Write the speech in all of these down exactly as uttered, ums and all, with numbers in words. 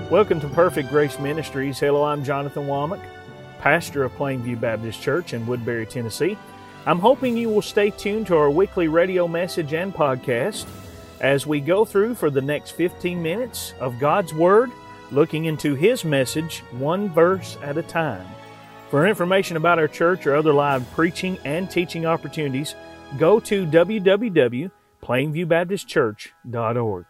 Welcome to Perfect Grace Ministries. Hello, I'm Jonathan Womack, pastor of Plainview Baptist Church in Woodbury, Tennessee. I'm hoping you will stay tuned to our weekly radio message and podcast as we go through for the next fifteen minutes of God's Word, looking into His message one verse at a time. For information about our church or other live preaching and teaching opportunities, go to w w w dot plainview baptist church dot org.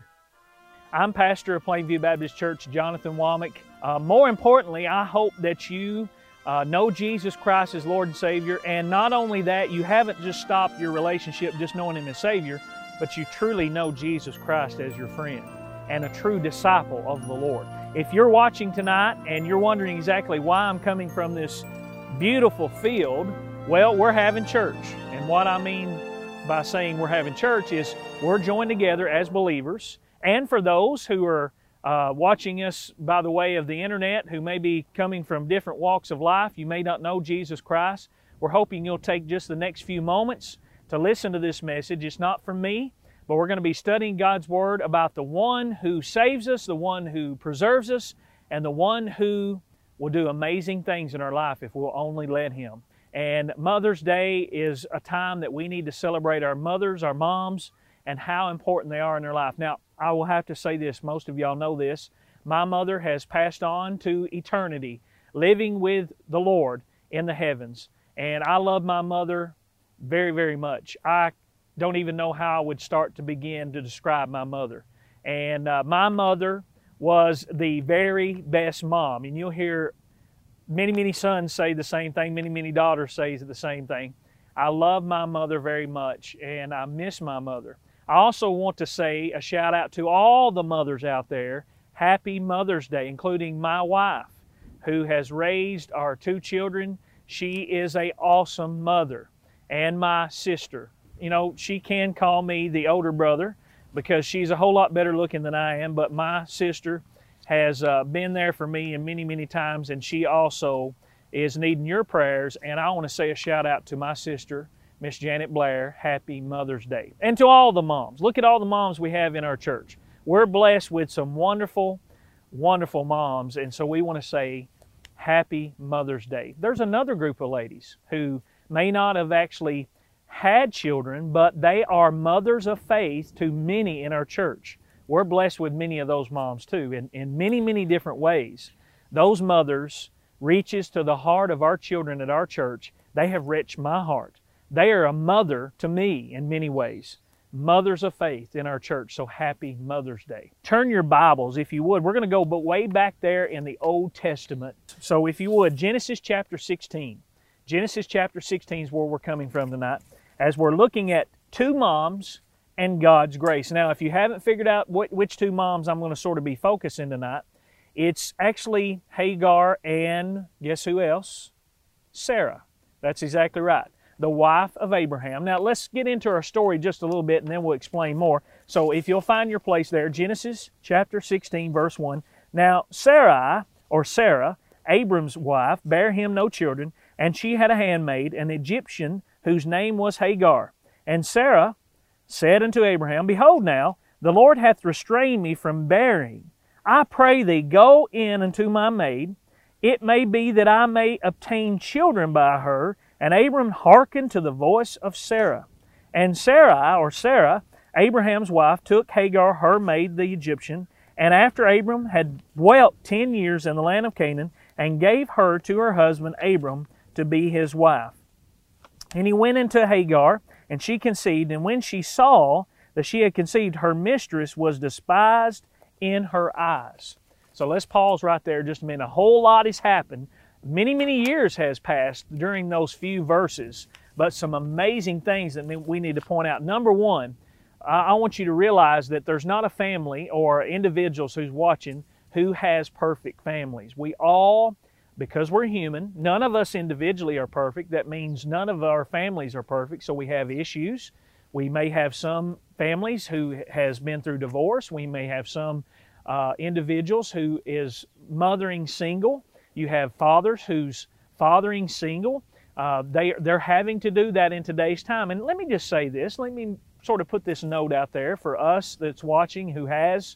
I'm pastor of Plainview Baptist Church, Jonathan Womack. Uh, more importantly, I hope that you uh, know Jesus Christ as Lord and Savior, and not only that, you haven't just stopped your relationship just knowing Him as Savior, but you truly know Jesus Christ as your friend and a true disciple of the Lord. If you're watching tonight and you're wondering exactly why I'm coming from this beautiful field, well, we're having church. And what I mean by saying we're having church is we're joined together as believers. And for those who are uh, watching us by the way of the internet, who may be coming from different walks of life, you may not know Jesus Christ, we're hoping you'll take just the next few moments to listen to this message. It's not from me, but we're going to be studying God's Word about the one who saves us, the one who preserves us, and the one who will do amazing things in our life if we'll only let Him. And Mother's Day is a time that we need to celebrate our mothers, our moms, and how important they are in their life. Now, I will have to say this, most of y'all know this. My mother has passed on to eternity, living with the Lord in the heavens. And I love my mother very, very much. I don't even know how I would start to begin to describe my mother. And uh, my mother was the very best mom. And you'll hear many, many sons say the same thing, many, many daughters say the same thing. I love my mother very much, and I miss my mother. I also want to say a shout out to all the mothers out there. Happy Mother's Day, including my wife, who has raised our two children. She is an awesome mother. And my sister. You know, she can call me the older brother because she's a whole lot better looking than I am, but my sister has uh, been there for me and many, many times, and she also is needing your prayers. And I want to say a shout out to my sister, Miss Janet Blair. Happy Mother's Day. And to all the moms. Look at all the moms we have in our church. We're blessed with some wonderful, wonderful moms. And so we want to say Happy Mother's Day. There's another group of ladies who may not have actually had children, but they are mothers of faith to many in our church. We're blessed with many of those moms too, in, in many, many different ways. Those mothers reaches to the heart of our children at our church. They have reached my heart. They are a mother to me in many ways. Mothers of faith in our church. So happy Mother's Day. Turn your Bibles, if you would. We're going to go but way back there in the Old Testament. So if you would, Genesis chapter sixteen. Genesis chapter sixteen is where we're coming from tonight, as we're looking at two moms and God's grace. Now, if you haven't figured out what, which two moms I'm going to sort of be focusing tonight, it's actually Hagar and guess who else? Sarah. That's exactly right. The wife of Abraham. Now, let's get into our story just a little bit, and then we'll explain more. So, if you'll find your place there, Genesis chapter sixteen, verse one. Now, Sarai, or Sarah, Abram's wife, bare him no children, and she had a handmaid, an Egyptian, whose name was Hagar. And Sarah said unto Abraham, Behold now, the Lord hath restrained me from bearing. I pray thee, go in unto my maid. It may be that I may obtain children by her. And Abram hearkened to the voice of Sarah. And Sarai, or Sarah, Abraham's wife, took Hagar, her maid, the Egyptian, and after Abram had dwelt ten years in the land of Canaan, and gave her to her husband Abram to be his wife. And he went into Hagar, and she conceived, and when she saw that she had conceived, her mistress was despised in her eyes. So let's pause right there just a minute. A whole lot has happened. Many, many years has passed during those few verses, but some amazing things that we need to point out. Number one, I want you to realize that there's not a family or individuals who's watching who has perfect families. We all, because we're human, none of us individually are perfect. That means none of our families are perfect, so we have issues. We may have some families who has been through divorce. We may have some uh, individuals who is mothering single. You have fathers who's fathering single. Uh, they, they're having to do that in today's time. And let me just say this. Let me sort of put this note out there for us that's watching who has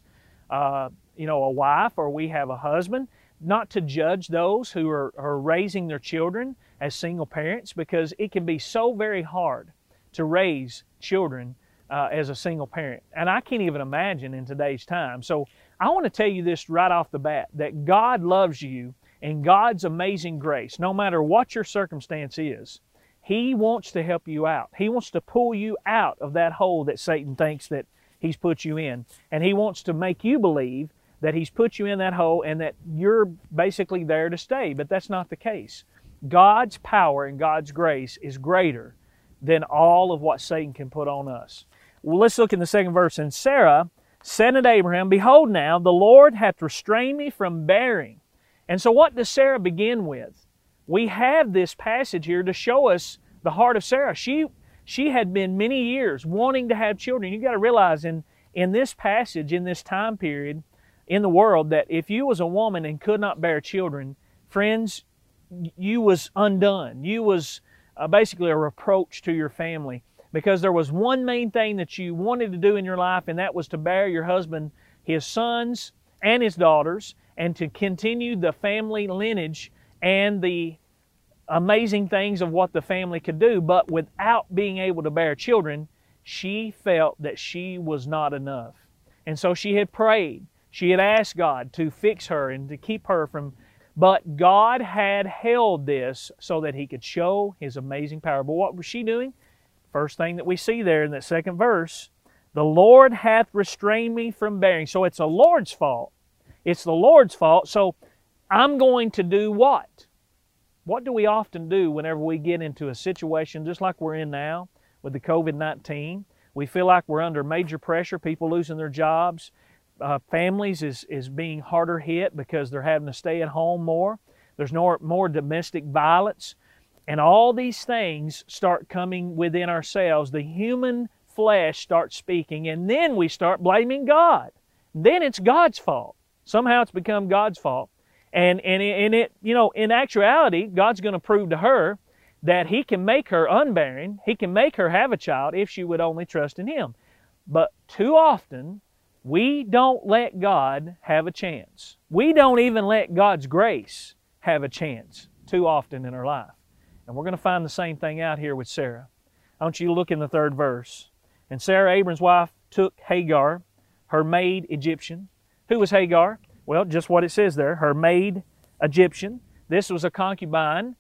uh, you know, a wife or we have a husband, not to judge those who are, are raising their children as single parents, because it can be so very hard to raise children uh, as a single parent. And I can't even imagine in today's time. So I want to tell you this right off the bat, that God loves you in God's amazing grace, no matter what your circumstance is. He wants to help you out. He wants to pull you out of that hole that Satan thinks that he's put you in. And he wants to make you believe that he's put you in that hole and that you're basically there to stay. But that's not the case. God's power and God's grace is greater than all of what Satan can put on us. Well, let's look in the second verse. And Sarah said unto Abraham, Behold now, the Lord hath restrained me from bearing. And so what does Sarah begin with? We have this passage here to show us the heart of Sarah. She, she had been many years wanting to have children. You've got to realize in, in this passage, in this time period in the world, that if you was a woman and could not bear children, friends, you was undone. You was uh, basically a reproach to your family, because there was one main thing that you wanted to do in your life, and that was to bear your husband, his sons, and his daughters, and to continue the family lineage and the amazing things of what the family could do. But without being able to bear children, she felt that she was not enough. And so she had prayed. She had asked God to fix her and to keep her from... But God had held this so that He could show His amazing power. But what was she doing? First thing that we see there in that second verse, the Lord hath restrained me from bearing. So it's the Lord's fault. It's the Lord's fault. So I'm going to do what? What do we often do whenever we get into a situation just like we're in now with the COVID nineteen? We feel like we're under major pressure, people losing their jobs. Uh, families is, is being harder hit because they're having to stay at home more. There's no, more domestic violence. And all these things start coming within ourselves. The human flesh starts speaking, and then we start blaming God. Then it's God's fault. Somehow it's become God's fault. And, and, and it, you know, in actuality, God's going to prove to her that He can make her unbearing. He can make her have a child if she would only trust in Him. But too often, we don't let God have a chance. We don't even let God's grace have a chance too often in our life. And we're going to find the same thing out here with Sarah. I want you to look in the third verse. And Sarah, Abram's wife, took Hagar, her maid Egyptian. Who was Hagar? Well, just what it says there, her maid Egyptian. This was a concubine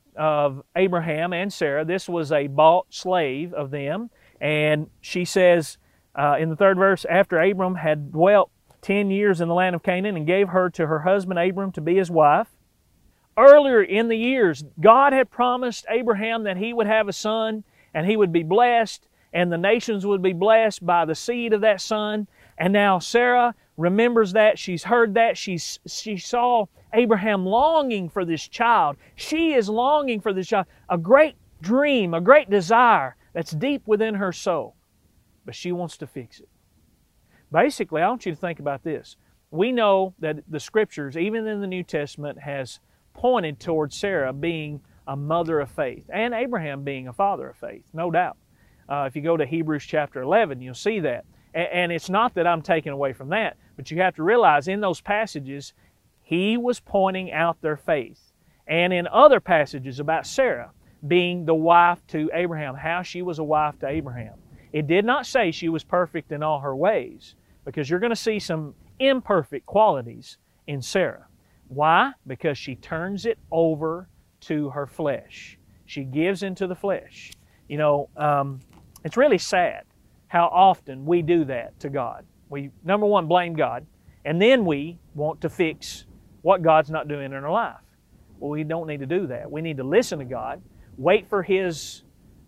of Abraham and Sarah. This was a bought slave of them. And she says, Uh, in the third verse, after Abram had dwelt ten years in the land of Canaan and gave her to her husband Abram to be his wife. Earlier in the years, God had promised Abraham that he would have a son and he would be blessed and the nations would be blessed by the seed of that son. And now Sarah remembers that. She's heard that. She's, she saw Abraham longing for this child. She is longing for this child. A great dream, a great desire that's deep within her soul. But she wants to fix it. Basically, I want you to think about this. We know that the Scriptures, even in the New Testament, has pointed towards Sarah being a mother of faith and Abraham being a father of faith, no doubt. Uh, if you go to Hebrews chapter eleven, you'll see that. And, and it's not that I'm taking away from that, but you have to realize in those passages, he was pointing out their faith. And in other passages about Sarah being the wife to Abraham, how she was a wife to Abraham. It did not say she was perfect in all her ways, because you're going to see some imperfect qualities in Sarah. Why? Because she turns it over to her flesh. She gives into the flesh. You know, um, it's really sad how often we do that to God. We, number one, blame God, and then we want to fix what God's not doing in our life. Well, we don't need to do that. We need to listen to God, wait for His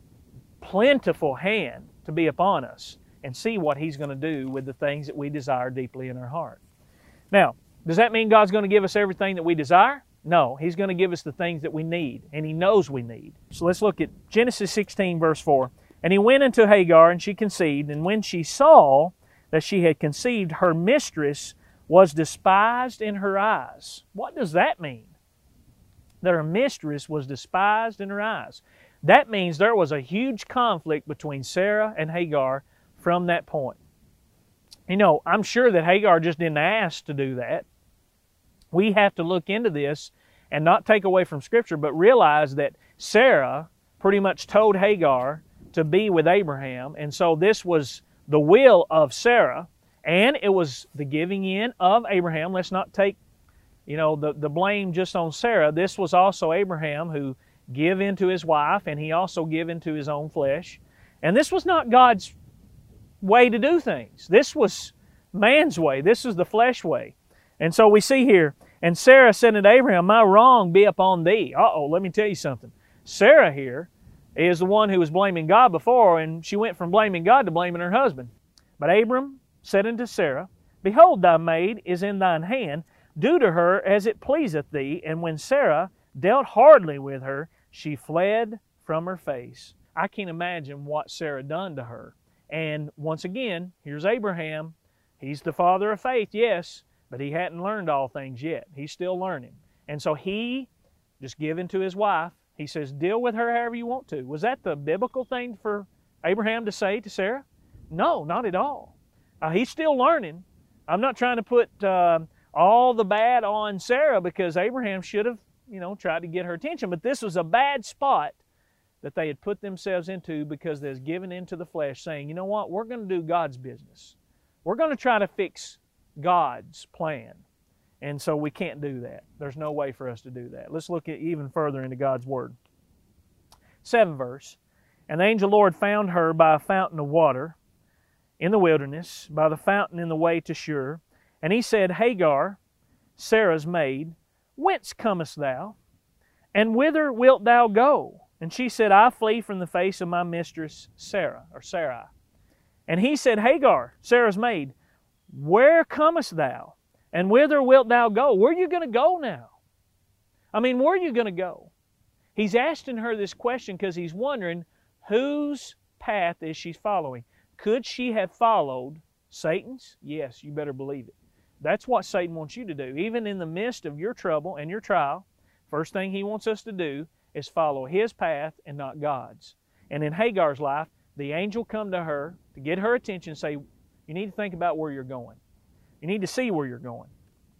plentiful hand to be upon us, and see what He's going to do with the things that we desire deeply in our heart. Now, does that mean God's going to give us everything that we desire? No, He's going to give us the things that we need, and He knows we need. So let's look at Genesis sixteen, verse four. And he went into Hagar, and she conceived, and when she saw that she had conceived, her mistress was despised in her eyes. What does that mean? That her mistress was despised in her eyes. That means there was a huge conflict between Sarah and Hagar from that point. You know, I'm sure that Hagar just didn't ask to do that. We have to look into this and not take away from Scripture, but realize that Sarah pretty much told Hagar to be with Abraham, and so this was the will of Sarah, and it was the giving in of Abraham. Let's not take, you know, the, the blame just on Sarah. This was also Abraham who give into his wife, and he also give into his own flesh. And this was not God's way to do things. This was man's way. This was the flesh way. And so we see here, and Sarah said unto Abraham, my wrong be upon thee. Uh-oh, let me tell you something. Sarah here is the one who was blaming God before, and she went from blaming God to blaming her husband. But Abram said unto Sarah, behold, thy maid is in thine hand. Do to her as it pleaseth thee. And when Sarah dealt hardly with her, she fled from her face. I can't imagine what Sarah done to her. And once again, here's Abraham. He's the father of faith, yes, but he hadn't learned all things yet. He's still learning. And so he just given to his wife. He says, deal with her however you want to. Was that the biblical thing for Abraham to say to Sarah? No, not at all. Uh, he's still learning. I'm not trying to put uh, all the bad on Sarah, because Abraham should have, you know, tried to get her attention. But this was a bad spot that they had put themselves into, because they was given into the flesh, saying, you know what, we're going to do God's business. We're going to try to fix God's plan. And so we can't do that. There's no way for us to do that. Let's look at even further into God's Word. Seventh verse. And the angel of the Lord found her by a fountain of water in the wilderness, by the fountain in the way to Shur. And he said, Hagar, Sarah's maid, whence comest thou? And whither wilt thou go? And she said, I flee from the face of my mistress Sarah, or Sarai. And he said, Hagar, Sarah's maid, where comest thou? And whither wilt thou go? Where are you going to go now? I mean, where are you going to go? He's asking her this question because he's wondering whose path is she following. Could she have followed Satan's? Yes, you better believe it. That's what Satan wants you to do. Even in the midst of your trouble and your trial, first thing he wants us to do is follow his path and not God's. And in Hagar's life, the angel come to her to get her attention and say, you need to think about where you're going. You need to see where you're going.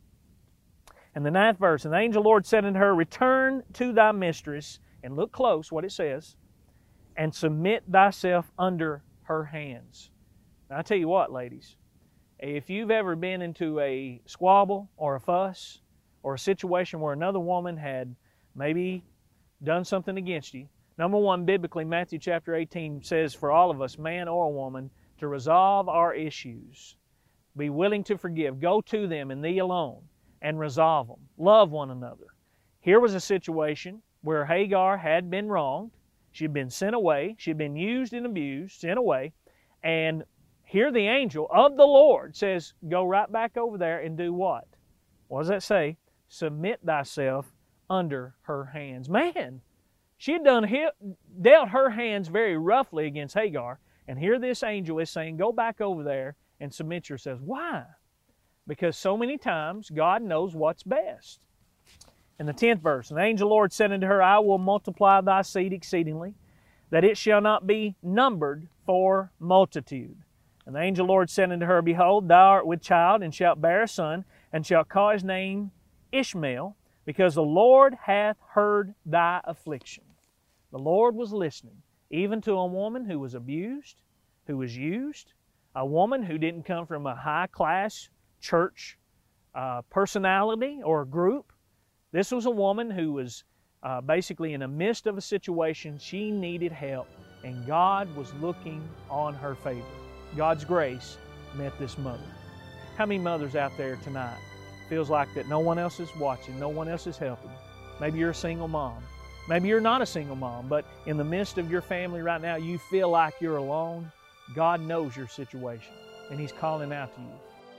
And the ninth verse, and the angel of the Lord said unto her, return to thy mistress, and look close what it says, and submit thyself under her hands. Now I tell you what, ladies, if you've ever been into a squabble or a fuss or a situation where another woman had maybe done something against you, number one, biblically, Matthew chapter eighteen says for all of us, man or woman, to resolve our issues. Be willing to forgive. Go to them and thee alone and resolve them. Love one another. Here was a situation where Hagar had been wronged. She had been sent away. She had been used and abused, sent away. And here the angel of the Lord says, go right back over there and do what? What does that say? Submit thyself under her hands. Man, she had done dealt her hands very roughly against Hagar. And here this angel is saying, go back over there and submit yourselves. Why? Because so many times God knows what's best. In the tenth verse, and the angel of the Lord said unto her, I will multiply thy seed exceedingly, that it shall not be numbered for multitude. And the angel of the Lord said unto her, behold, thou art with child, and shalt bear a son, and shalt call his name Ishmael, because the Lord hath heard thy affliction. The Lord was listening, even to a woman who was abused, who was used, a woman who didn't come from a high-class church uh, personality or group. This was a woman who was uh, basically in the midst of a situation. She needed help, and God was looking on her favor. God's grace met this mother. How many mothers out there tonight feels like that no one else is watching, no one else is helping? Maybe you're a single mom. Maybe you're not a single mom, but in the midst of your family right now, you feel like you're alone. God knows your situation, and He's calling out to you.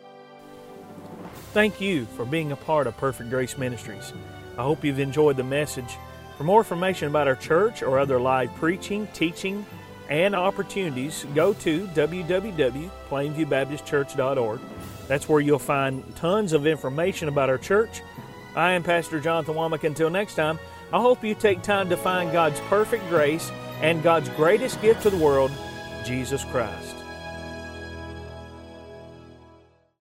Thank you for being a part of Perfect Grace Ministries. I hope you've enjoyed the message. For more information about our church or other live preaching, teaching, and opportunities, go to w w w dot plainview baptist church dot org. That's where you'll find tons of information about our church. I am Pastor Jonathan Womack. Until next time, I hope you take time to find God's perfect grace and God's greatest gift to the world, Jesus Christ.